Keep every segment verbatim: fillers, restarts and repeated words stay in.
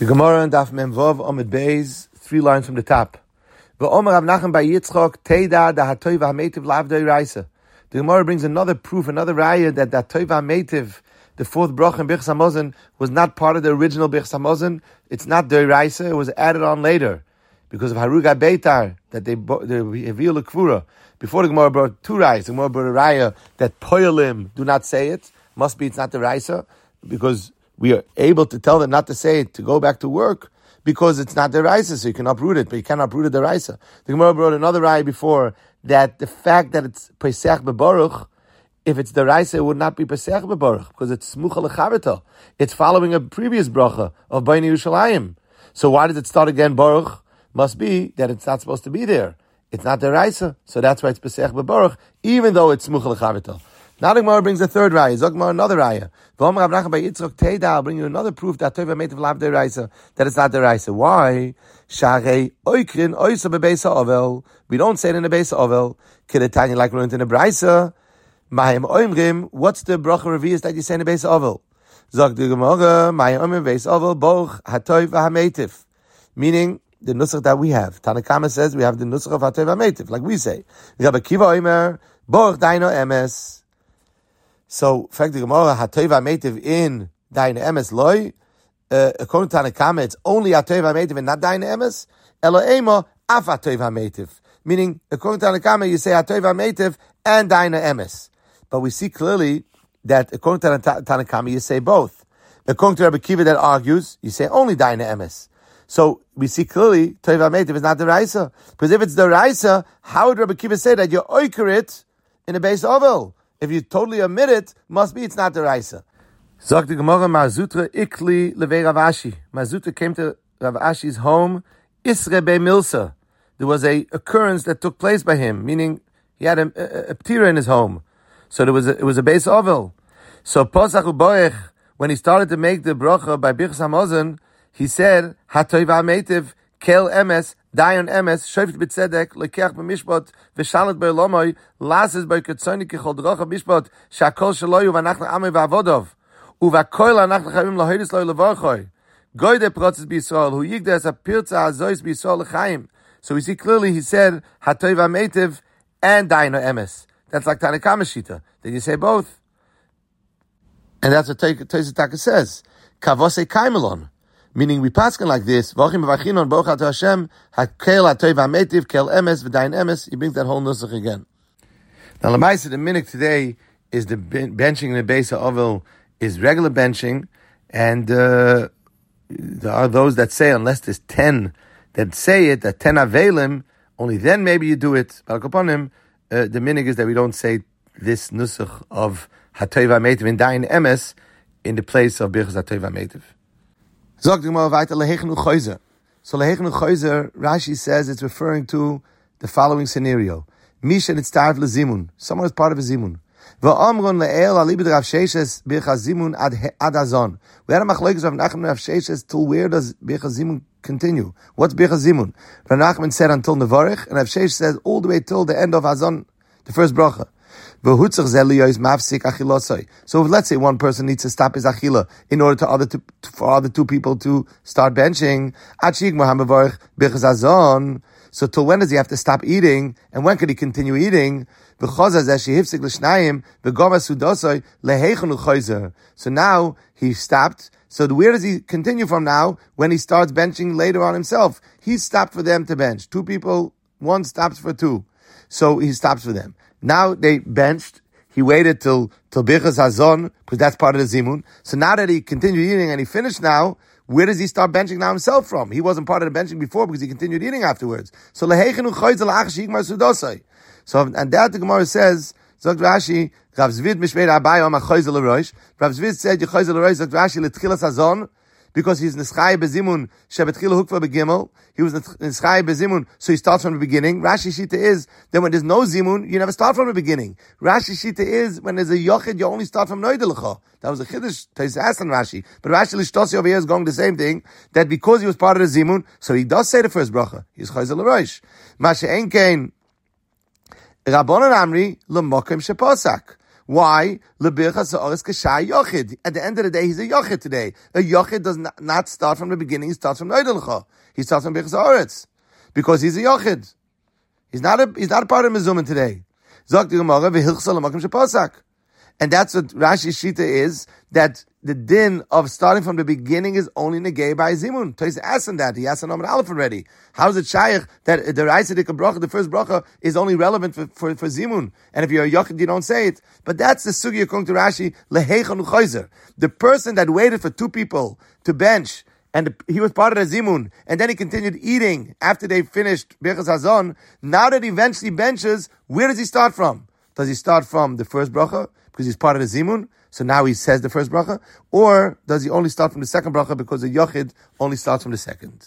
The Gemara and Daf Mem Vav Amud Beis, three lines from the top. V'omer Rav Nachman bar Yitzchok Teida da hatoy v'hametiv lav doiraisa. The Gemara brings another proof, another raya that that hatoy v'hametiv, the fourth bracha in Birchas Hamazon, was not part of the original Birchas Hamazon. It's not doiraisa. It was added on later because of Haruga Beitar that they they reveal the Kvura. Before the Gemara brought two rayas. The Gemara brought a raya that poyalim do not say it. Must be it's not the raisa because we are able to tell them not to say it, to go back to work, because it's not the raisa, so you can uproot it, but you cannot uproot it the raisa. The Gemara brought another raya before, that the fact that it's Pesach Bebaruch, if it's the raisa, it would not be Pesach Bebaruch, because it's Smucha Lechavita. It's following a previous bracha of Bnei Yerushalayim. So why does it start again, Baruch? Must be that it's not supposed to be there. It's not the raisa, so that's why it's Pesach Bebaruch, even though it's Smucha Lechavita. Now the Gemara brings a third raya. Zogmar another raya. V'omer Rav Nachman bar Yitzchok Teida. I'll bring you another proof that Tova Meitav Lav Deiraisa, that it's not Deiraisa. Why? Sharei Oikrin Oisa beBeisa Ovel. We don't say it in the Beisa Ovel. Kedetanya, like we learned in the Braisa. Mahim Oimrim. What's the bracha revius that you say in the Beisa Ovel? Zog the Gemara. Mahim Oimrim Beisa Ovel Boch Hatoy v'Hameitiv. Meaning the nusach that we have. Tanakama says we have the nusach of Hatoy v'Hameitiv, like we say. Rabbi Kiva Oimer Boch Daino Emes. So, in fact, the Gemara, Hatoy v'Hameitiv in Dain Emes loy, uh, according to Tanakama, it's only Hatoy v'Hameitiv and not Dain Emes, Elo Emo, Af Hatoy v'Hameitiv. Meaning, according to Tanakama, you say Hatoy v'Hameitiv and Dain Emes. But we see clearly that according to Tanakama, you say both. According to Rabbi Kiva that argues, you say only Dain Emes. So, we see clearly, Hatoy v'Hameitiv is not the Raisa. Because if it's the Raisa, how would Rabbi Kiva say that you oiker it in a base oval? If you totally omit it, must be it's not the Raisa. Zog the Gemara, Marzutra ikli levei Rav Ashi. Marzutra came to Rav Ashi's home, Isre be Milsa. There was a occurrence that took place by him, meaning he had a, a, a ptira in his home. So there was a, it was a base oval. So Posach u'boech, when he started to make the bracha by Birchas Hamazon, he said, Hatoy v'Hameitiv kel emes, Dayan emes, shoyft b'tzedek, lekech b'mishpat, v'shalet b'elomoy, lases b'ketzoni kechol drocha b'mishpat, shakol shaloyu v'anachna amei v'avodov, u'v'akoil anachna chayim lahoydis loy levarchoy. Goyde protzes b'Yisrael, hu yigdes a pirza azois b'Yisrael l'chaim. So we see clearly he said, Hatoy v'Hameitiv and Dayan emes. That's like Tanakama Shita. Then you say both. And that's what Tosfos Taka says. Kavose kaimelon. Meaning we paskin like this, V'achim v'achinon boch to Hashem, hakel hatoy v'hameitiv, kel emes, v'dayin emes. He brings that whole nusach again. Now, Lamaisa, the minhag today is the benching in the base of Ovel is regular benching, and uh, there are those that say, unless there's ten that say it, that ten avelim, only then maybe you do it. But upon him, uh, the minhag is that we don't say this nusach of hatoy v'hameitiv and dayin emes in the place of birchas hatoy v'hameitiv. So Lehechnu Choyzer, Rashi says it's referring to the following scenario. Misha nitztarv lezimun. Someone is part of a zimun. V'amron le'el alibid Rav Sheshes birchas zimun ad hazon. We had a machlokes of Rav Nachman Rav Sheshes till where does birchas zimun continue? What's birchas zimun? Rav Nachman said until nevarich, and Rav Sheshes says all the way till the end of hazon, the first bracha. So if, let's say one person needs to stop his achila in order to other to, for other two people to start benching, so till when does he have to stop eating, and when can he continue eating? So now he stopped. So where does he continue from now when he starts benching later on himself? He stopped for them to bench. Two people, one stops for two. So he stops for them. Now they benched. He waited till till Birchas Hazon, because that's part of the Zimun. So now that he continued eating and he finished now, where does he start benching now himself from? He wasn't part of the benching before because he continued eating afterwards. So lehechenu choyzel ach shigmar sudosai. So and that the Gemara says, Zog Rashi, Rav Zvid mishmeir abayi om choyzel roish. Rav Zvid said you choyzel roish. Zog Rashi letchilas Hazon, because he's nischai bezimun shebetchila hukva begimel. He was nischai bezimun, so he starts from the beginning. Rashi shita is that when there's no zimun, you never start from the beginning. Rashi shita is when there's a yochid, you only start from noidelecha. That was a chiddush. Tosfos asked on Rashi, but Rashi Lishtosi over here is going the same thing. That because he was part of the zimun, so he does say the first bracha. He's chayzel l'roish. Mashe enkein Rabbanan Amri l'mokem sheposak. Why? At the end of the day, he's a yochid today. A yochid does not, not start from the beginning, he starts from Neidelecha. He starts from Birchas Haaretz. Because he's a yochid. He's not a, he's not a part of Mezuman today. And that's what Rashi's Shita is, that the din of starting from the beginning is only negay by Zimun. Toys asked him that. He asked an Amr Aleph already. How is it shaykh that the Raisidik bracha, the first bracha, is only relevant for, for, for Zimun? And if you're a Yochid, you don't say it. But that's the sugi according to Rashi, leheichanu chayzer. The person that waited for two people to bench, and he was part of the Zimun, and then he continued eating after they finished Birchas Hazon, now that he eventually benches, where does he start from? Does he start from the first bracha, because he's part of the Zimun, so now he says the first bracha? Or does he only start from the second bracha, because the Yochid only starts from the second?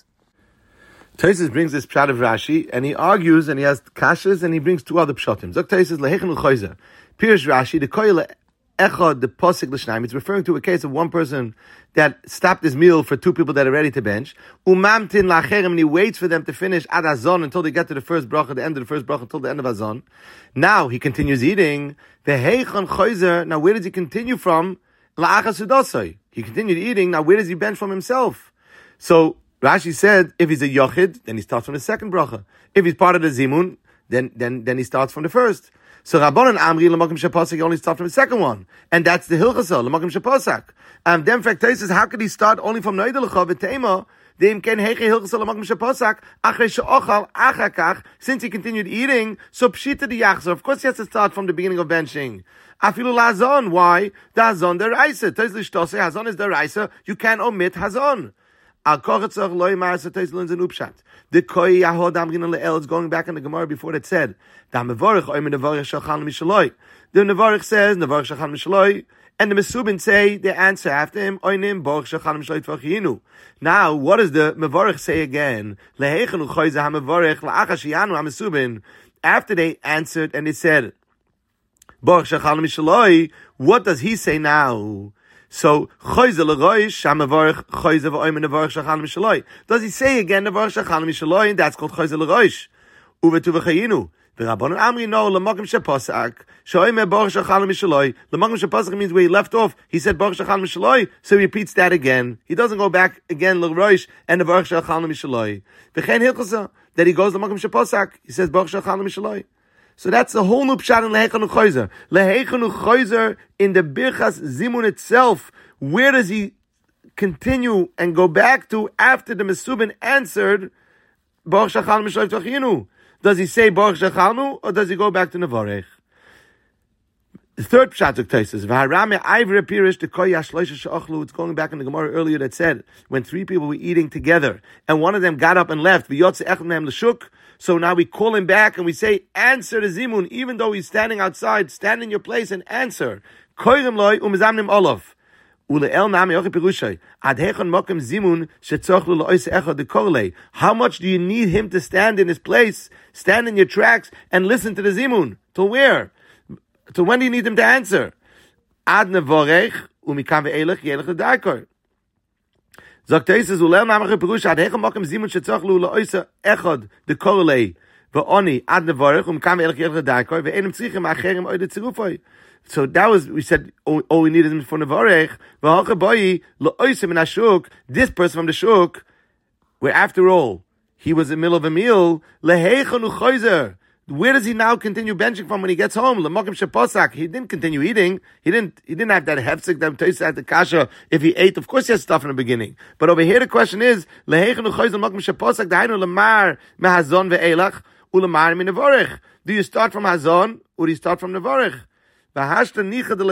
Tosfos brings this pshat of Rashi, and he argues, and he has kashas, and he brings two other pshatim. Zok Tosfos, leheichanu chayzer. Pirish Rashi, the koyle echad, the posik l'shnaim, it's referring to a case of one person that stopped his meal for two people that are ready to bench. Umamtin lacherim, and he waits for them to finish ad hazon until they get to the first bracha, the end of the first bracha, until the end of hazon. Now he continues eating. Veheichon chayzer. Now where does he continue from? La'achas sudosai. He continued eating. Now where does he bench from himself? So Rashi said, if he's a yochid, then he starts from the second bracha. If he's part of the zimun, then then then he starts from the first. So Rabbanan Amri l'makom sheposak, only start from the second one, and that's the hilchasa l'makom sheposak. And then fact says, how could he start only from Neidelecha v'teima? Deim ken heiche hilchasa l'makom sheposak achrei she'ochal achakach. Since he continued eating, so pshita the yachzor. Of course, he has to start from the beginning of benching. Afilu lazon. Why? The hazon deraisa. Toz l'shtosei hazon is deraisa. You can't omit hazon. Al kochatzach loy ma'aseh toz l'nzen upshat. The koi yahod amrin le'el is going back in the Gemara before that said, Da mevorich oimen nevorich shachan mishaloi. The nevorich says, nevorich shachan mishaloi, and the Mesubin say, the answer after him, oinim borich shachan mishaloi tvachinu. Now, what does the mevorich say again? Leheichenu choyze ha-mevorich la'achashiyanu ha-Mesubin. After they answered and they said, borich shachan mishaloi, what does he say now? So, choyze l'roish, ha-mevorich choyze v'oimen nevorich shachan mishaloi. Does he say again, nevorich shachan mishaloi, and that's called choyze l'roish? Uvetu v'chayinu. The Rabbanan Amri no l'makom sheposak shoyme borich shachan mishaloi. L'makom sheposak means where he left off. He said borich shachan mishaloi, so he repeats that again. He doesn't go back again l'roish and the borich shachan mishaloi. V'chein hilchasa that he goes l'makom sheposak. He says borich shachan mishaloi. So that's the whole new pshat in leheichanu chayzer. Leheichanu chayzer in the birchas zimun itself. Where does he continue and go back to after the Mesubin answered borich shachan mishaloi tvachinu? Does he say Baruch Shechanu, or does he go back to Nevarech? The third pshat of Tosfos, V'harame Ivre Pirish the Koy Yashloisha She'ochlu. It's going back in the Gemara earlier that said when three people were eating together and one of them got up and left, V'yotze Echad Mehem L'shuk. So now we call him back and we say, answer the Zimun, even though he's standing outside, stand in your place and answer. Koyrem loy umezamnim olav. How much do you need him to stand in his place, stand in your tracks, and listen to the zimun? To where? To when do you need him to answer? Ad nevorech umikam ve'elech yelech l'darkor. Zok Tosfos ulel namach perusha ad hechem mokem zimun shetzorch lu la'oisa echad the korlei ve'oni ad nevorech umikam ve'elech yelech l'darkor ve'enim tzrichim acherim oide tzirufoi. So that was, we said, all, all we needed him for Nevarech. This person from the Shuk, where after all, he was in the middle of a meal, where does he now continue benching from when he gets home? He didn't continue eating. He didn't, he didn't have that hefsek, that Tosfos had the kasha. If he ate, of course he has stuff in the beginning. But over here the question is, do you start from Hazon, or do you start from Nevarech? Since he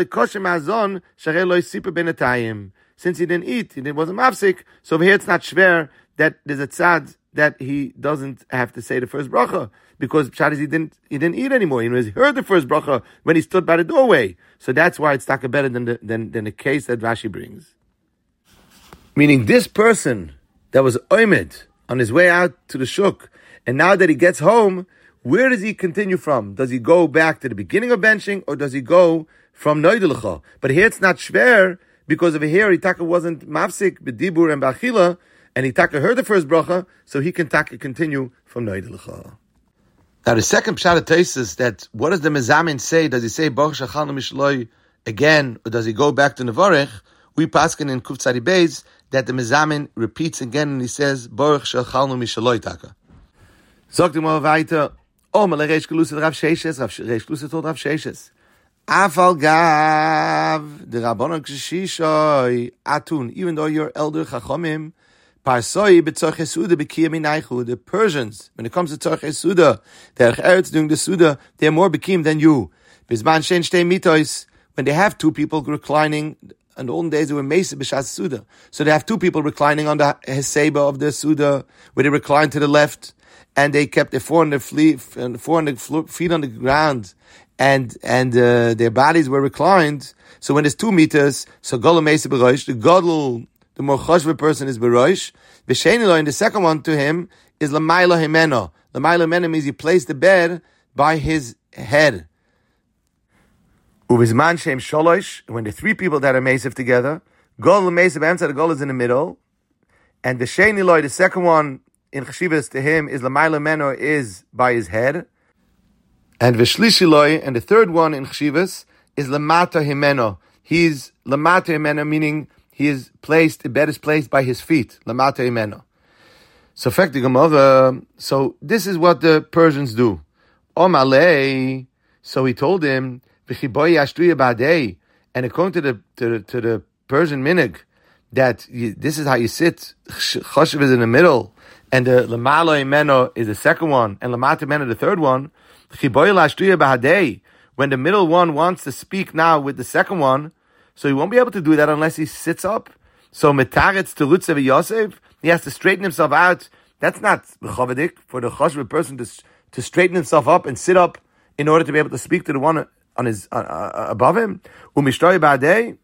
didn't eat, he wasn't mafsik, so over here it's not shver that there's a tzad that he doesn't have to say the first bracha, because pshat he didn't he didn't eat anymore. He heard the first bracha when he stood by the doorway. So that's why it's taka better than the than, than the case that Rashi brings. Meaning this person that was oimed on his way out to the shuk, and now that he gets home, where does he continue from? Does he go back to the beginning of benching, or does he go from Neidelecha? But here it's not shver, because over here Itaka wasn't mafsik, b'dibur and b'achila, and Itaka heard the first bracha, so he can taka continue from Neidelecha. Now the second pshat of Tosfos, that what does the mezamin say? Does he say Baruch Shechalnu Mishloi again, or does he go back to Nevarech? We paskin in Kuf Tzadi Beis that the mezamin repeats again and he says Baruch Shechalnu Mishloi Taka. Sagt ihm mal weiter. Oh, mal reish geluset Rav Sheshes, Rav reish geluset tot Rav Sheshes. Afal gav the Rabbanon Kshishoy atun. Even though you're elder chachomim. Parsoi b'tzorch esuda b'kiyam minaychu. The Persians, when it comes to tzorch esuda, they're eretz doing the suda, they're more b'kiyam than you. Bizman shen shtei mitos, when they have two people reclining, in the olden days they were mesa b'shas suda. So they have two people reclining on the heseba of the suda, where they recline to the left, and they kept their four hundred feet on the ground, and and uh, their bodies were reclined. So when there's two meters, so gola mesa b'rosh, the godel, the more chashva person is berosh. V'sheinilo, and the second one to him is lamayla himeno. Lamayla himeno means he placed the bed by his head. Uvizman shem sholosh, when the three people that are mesav together, gol mesav b'emtza, the gol is in the middle, and v'sheinilo, the second one in chashivas to him is lamayla himeno, is by his head, and v'shlishiloi, and the third one in chashivas is lamata himeno. He's lamata himeno, meaning he is placed, the bed is placed by his feet. Lamata imeno. So, fact the Gemara. So, this is what the Persians do. Omalei. So he told him, V'chiboy yashtuya ba'dei. And according to the to the, to the Persian minig, that you, this is how you sit. Choshev is in the middle, and the lamala imeno is the second one, and lamata imeno the third one. V'chiboy yashtuya ba'dei. When the middle one wants to speak now with the second one, so he won't be able to do that unless he sits up. So metaretz terutze v'yosef, he has to straighten himself out. That's not b'chavadik for the chashva person to to straighten himself up and sit up in order to be able to speak to the one on his uh, uh, above him. Umishtoy ba'adei,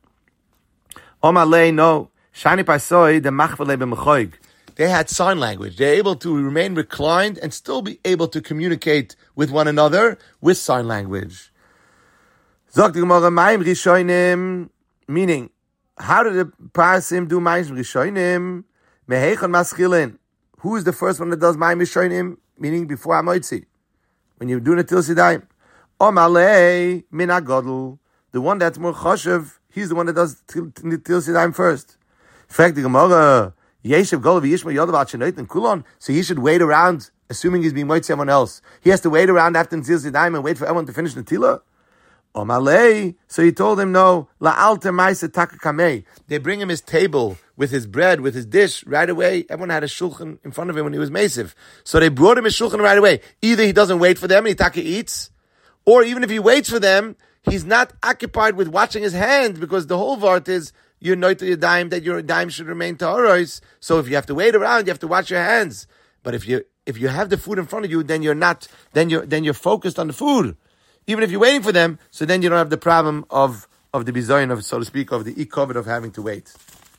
omalei no shani pasoi the machvale b'mechoig. They had sign language. They're able to remain reclined and still be able to communicate with one another with sign language. Zok the Gemara ma'im rishonim. Meaning, how did the Parsim do Ma'im Rishonim? Mehechon Maschilin. Who is the first one that does Ma'im Rishonim? Meaning before Hamoitzi. When you're doing it till Sidayim. Omalei Min HaGodl. The one that's more Choshev, he's the one that does till Sidayim first. In fact, the Gemara, Yeshev Gol v'Yishma Yodav Al Shenoit and Kulon. So he should wait around, assuming he's being Moitzi someone else. He has to wait around after Til Sidayim and wait for everyone to finish the Tila. Omalei, so he told him no. La alter ma'ase taka kamei. They bring him his table with his bread, with his dish right away. Everyone had a shulchan in front of him when he was masiv. So they brought him his shulchan right away. Either he doesn't wait for them and he taka eats, or even if he waits for them, he's not occupied with watching his hands, because the whole vart is you're noit your dime that your dime should remain taharos. So if you have to wait around, you have to watch your hands. But if you if you have the food in front of you, then you're not. Then you're then you're focused on the food. Even if you're waiting for them, so then you don't have the problem of, of the bizayon, of, so to speak, of the e-covet of having to wait.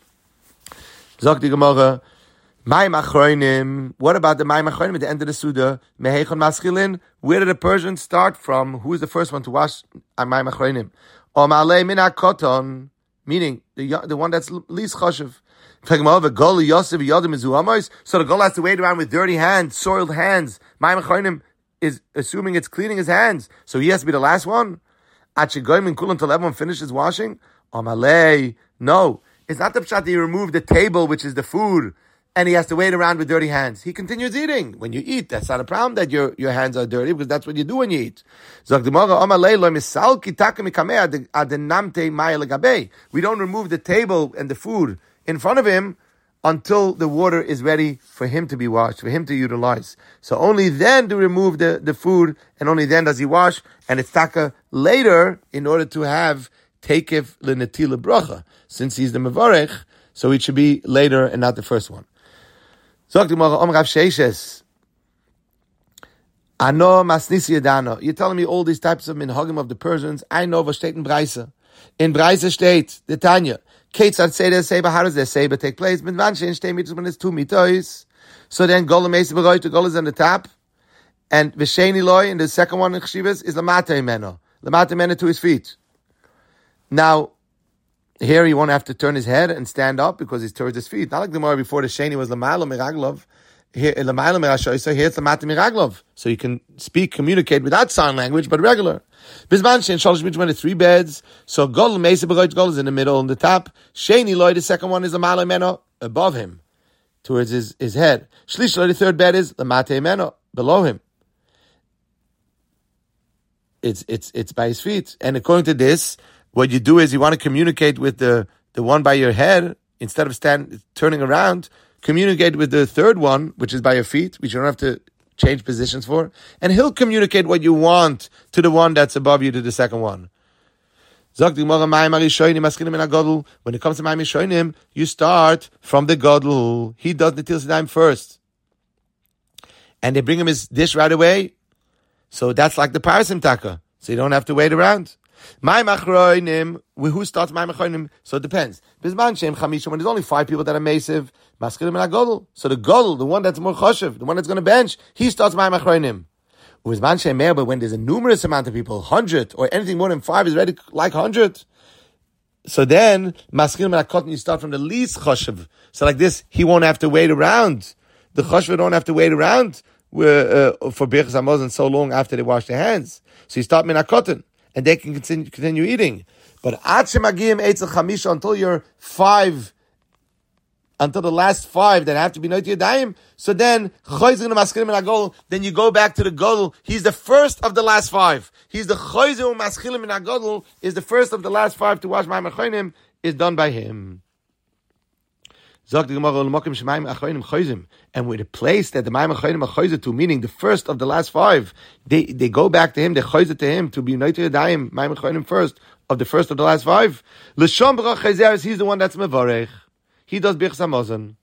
Zok the Gemara, Ma'im Achroinim. What about the Ma'im Achroinim at the end of the Suda? Mehechon Maschilin. Where did the Persians start from? Who is the first one to wash Ma'im Achroinim? Omalei Min HaKoton. Meaning, the the one that's least choshev. So the goal has to wait around with dirty hands, soiled hands. Ma'im Achroinim is assuming it's cleaning his hands, so he has to be the last one. Until everyone finishes washing. Amalei, no, it's not the pshat that you remove the table, which is the food, and he has to wait around with dirty hands. He continues eating. When you eat, that's not a problem that your your hands are dirty, because that's what you do when you eat. We don't remove the table and the food in front of him until the water is ready for him to be washed, for him to utilize. So only then do we remove the, the food, and only then does he wash, and it's taka later in order to have takef l'netila bracha. Since he's the mevarech, so it should be later and not the first one. Zok Gemara, Om Rav Sheshes. Ano masnisi yadano. You're telling me all these types of minhagim of the Persians. I know what steht in Breise. In Breise steht, the Tanya. Ketzad Seder Seba, how does their Seba take place? When it's two mitos. So then Gola Mesa Beroy to Gola is on the top. And Vesheni Loy, in the second one in Chshivas, is Lamata Imeno. Lamata Imeno to his feet. Now, here he won't have to turn his head and stand up because he's towards his feet. Not like the Gemara before the Sheni was Lamalo Miraglov. Here, here it's the Mati Miraglov. So you can speak, communicate without sign language, but regular. Bisman Shein Shalosh Mitzvah, three beds. So Godel Mesa Begoit Godel is in the middle, on the top. Sheni Loi, the second one is the Malay Meno, above him, towards his, his head. Shlish Loi, the third bed is the Mate Meno, below him. It's it's it's by his feet. And according to this, what you do is you want to communicate with the, the one by your head, instead of stand turning around, communicate with the third one, which is by your feet, which you don't have to change positions for, and he'll communicate what you want to the one that's above you, to the second one. When it comes to Mayim Rishonim, you start from the Godel. He does the Netilas Yadayim first. And they bring him his dish right away. So that's like the Parasim Taka. So you don't have to wait around. Mayim Achroinim, who starts Mayim Achroinim? So it depends. Bizman Shem Chamisha, when there's only five people that are Mesiv, Maskilim and Agodel. So the Godel, the one that's more Choshev, the one that's going to bench, he starts Mayim Achroinim. Bizman Shem Meir, but when there's a numerous amount of people, hundred, or anything more than five is already like hundred. So then, Maskilim and Akodel, you start from the least Choshev. So like this, he won't have to wait around. The Choshev don't have to wait around uh, for Birchas Hamazon so long after they wash their hands. So you start Min HaKoten, and they can continue, continue eating. But until you're five, until the last five that have to be Noiti Yadayim, so then then you go back to the Godel. He's the first of the last five. He's the Choyzim Maschilim in Agodel, is the first of the last five to wash Mayim Achronim, is done by him. And with the place that the Mayim Achronim are Choyzim to, meaning the first of the last five, they, they go back to him, they Choyzim to him to be Noiti Yadayim, Mayim Achronim first, of the first of the last five. L'shom Barach Chayzeres, he's the one that's Mevorech. He does Birchas Hamazon.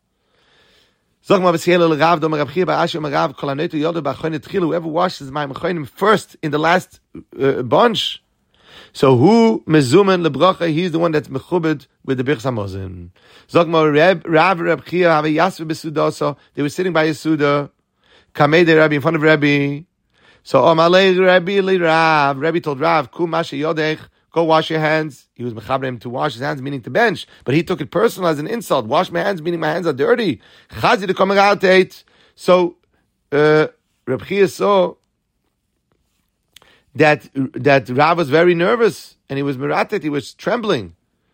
Whoever washes Mayim Achronim first in the last uh, bunch. So who mezumen lebracha? He's the one that's mechubed with the Birchas Hamazon. Rav Reb Chia have a yasve besuda. So they were sitting by Yesuda. Kamei de Rabbi in front of Rabbi. So Amalei Rabbi li Rav. Rabbi told Rav, Kum mashe yodech. Go wash your hands. He was mechaber him to wash his hands, meaning to bench. But he took it personal as an insult. Wash my hands, meaning my hands are dirty. Chazi to come out eight. So uh, Reb Chia saw that that Rav was very nervous and he was meratet. He was trembling.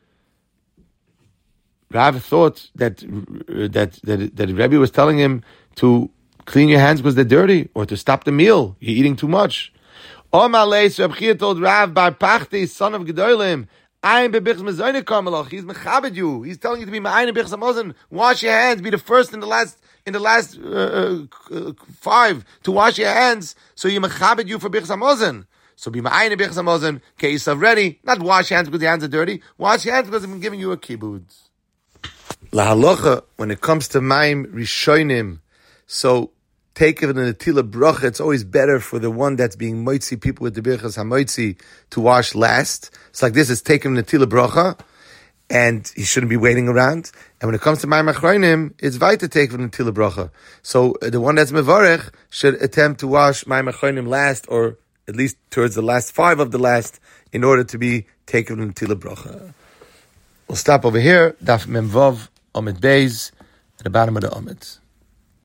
Rav thought that uh, that that that Rebbe was telling him to clean your hands because they're dirty, or to stop the meal. You're eating too much. Omaleis Reb Chia told Rav Bar Pachti, son of Gedolim, I'm bebichs mezoyne kamelach. He's mechabed you. He's telling you to be ma'ayin bichs hamazon. Wash your hands. Be the first in the last in the last uh, uh, five to wash your hands. So you mechabed you for bichs hamazon. So be ma'ayin bichs hamazon. Case of ready. Not wash your hands because your hands are dirty. Wash your hands because I've been giving you a kibud. La halacha, when it comes to Mayim Rishonim, so take it in the Tila Bracha, it's always better for the one that's being moitzi, people with the Birchas HaMoitzi, to wash last. It's like this, it's taken in the Tila Bracha, and he shouldn't be waiting around. And when it comes to Mayim Achronim, it's right to take it in the Tila Bracha. So uh, the one that's Mevarech should attempt to wash Mayim Achronim last, or at least towards the last five of the last, in order to be taken in the Tila Bracha. We'll stop over here. Daf Memvav Omid Beis, at the bottom of the Omid.